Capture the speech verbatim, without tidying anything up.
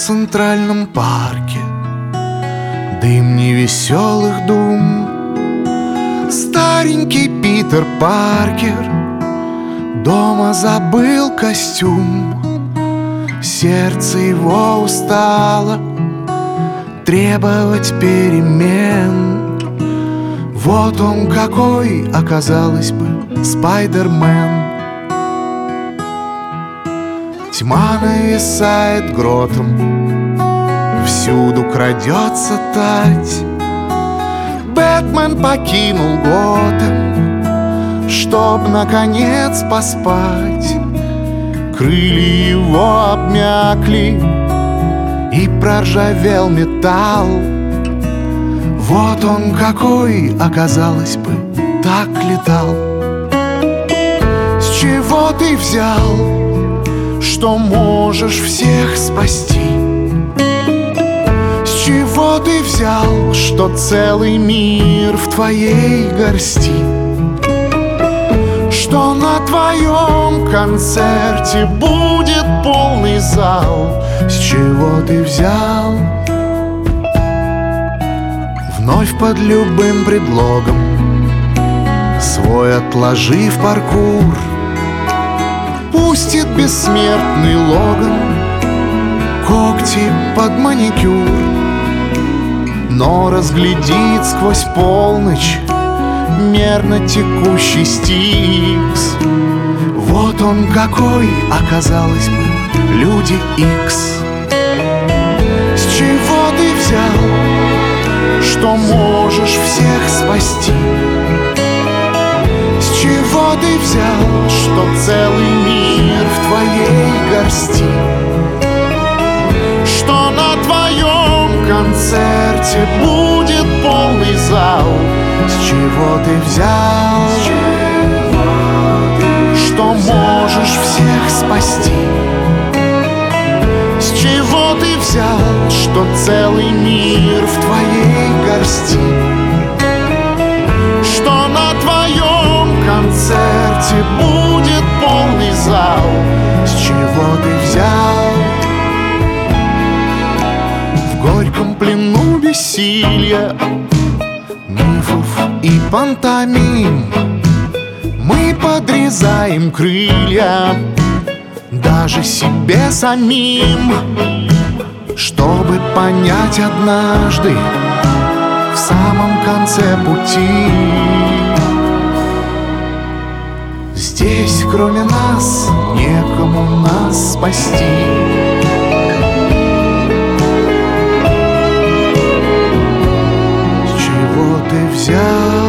Центральном парке дым невеселых дум. Старенький Питер Паркер дома забыл костюм. Сердце его устало требовать перемен. Вот он какой, оказалось бы, Спайдермен. Тьма нависает гротом, всюду крадется тать. Бэтмен покинул Готэм, чтоб наконец поспать. Крылья его обмякли, и проржавел металл. Вот он какой, оказалось бы, так летал. С чего ты взял, что можешь всех спасти? С чего ты взял, что целый мир в твоей горсти? Что на твоем концерте будет полный зал? С чего ты взял? Вновь под любым предлогом, свой отложив паркур, пустит бессмертный Логан когти под маникюр. Но разглядит сквозь полночь мерно текущий Стикс. Вот он какой, оказалось бы, Люди Икс. С чего ты взял, что можешь всех спасти? С чего ты взял, что целый мир в твоей горсти? Что на твоем концерте будет полный зал? С чего ты взял, что можешь всех спасти? С чего ты взял, что целый мир в твоей горсти? Что на твоем концерте будет полный зал? С чего ты взял? В горьком плену бессилия, мифов и пантомим мы подрезаем крылья даже себе самим, чтобы понять однажды в самом конце пути: здесь, кроме нас, некому нас спасти. С чего ты взял,